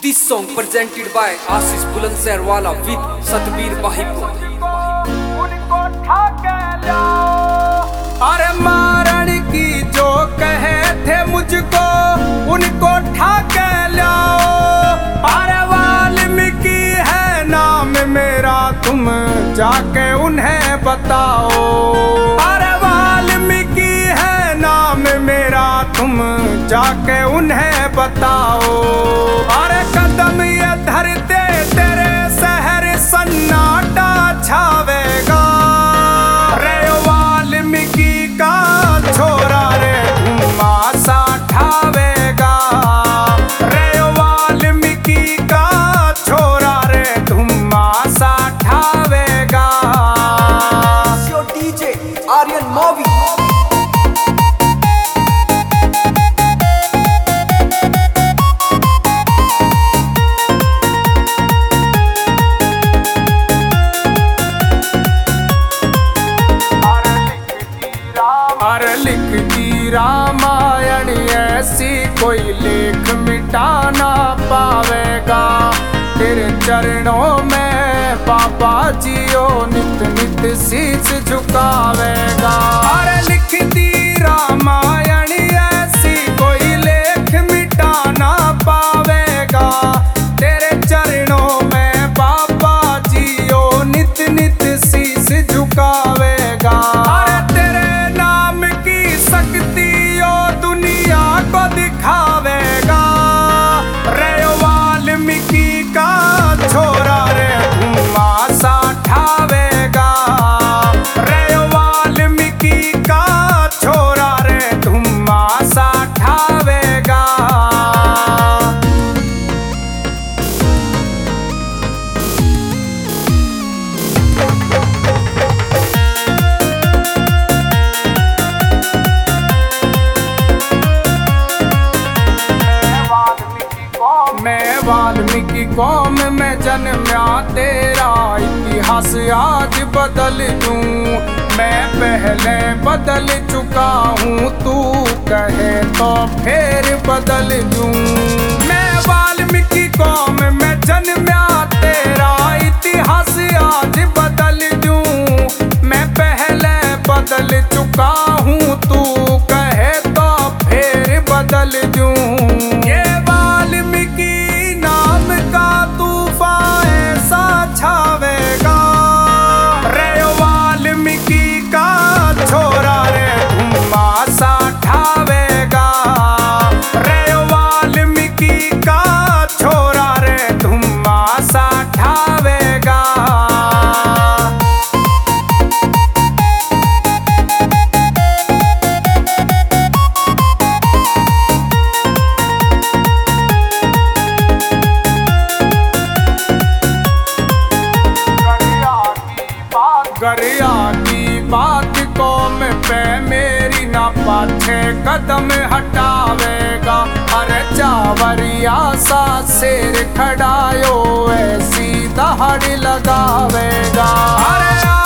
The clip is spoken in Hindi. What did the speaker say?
This song presented by Ashish Bulandsherwala with Satbir Bahipur। अरे मारण की जो कहे थे मुझको उनको ठाके लाओ। अरे वाल्मीकि है नाम मेरा तुम जाके उन्हें बताओ। अरे वाल्मीकि है नाम मेरा तुम जाके उन्हें बताओ। अरे कदम ये धरते तेरे शहर सन्नाटा छावेगा। रे वाल्मीकि का छोरा रे धुमासा ठावेगा। रे वाल्मीकि का छोरा रे धुमासा ठावेगा। Your DJ Aryan Mavi। अरे लिखती रामायण ऐसी कोई लेख मिटा ना पावेगा। तेरे चरणों में बाबा जियो नित नित शीश झुकावेगा। अरे लिखती रामायण ऐसी कोई लेख मिटा ना पावेगा। तेरे चरणों में बाबा जियो नित नित शीश झुकावेगा। अरे तेरे नाम की शक्ति ओ दुनिया को दिखावेगा। रे वाल्मीकि का छोरा रे धुमासा ठावेगा। रे वाल्मीकि का छोरा रे धुमासा ठावेगा। मैं वाल्मीकि कौम में जन्मा तेरा इतिहास आज बदल दूं। मैं पहले बदल चुका हूँ तू कहे तो फिर बदल दूं। मैं वाल्मीकि कौम में जन्मा तेरा इतिहास आज बदल दूं। मैं पहले बदल चुका हूँ तू कहे तो फिर बदल दूं। ये वाल्मीकि नाम का तूफान ऐसा छावेगा। रे वाल्मीकि का छोरा रे धुमासा ठावेगा। रे वाल्मीकि का छोरा रे धुमासा ठावेगा। गरिया की बात कौम पे मेरी ना पाछे कदम हटावेगा। अरे चावरिया सा सिर खड़ायो ऐसी दहाड़ लगावेगा। अरे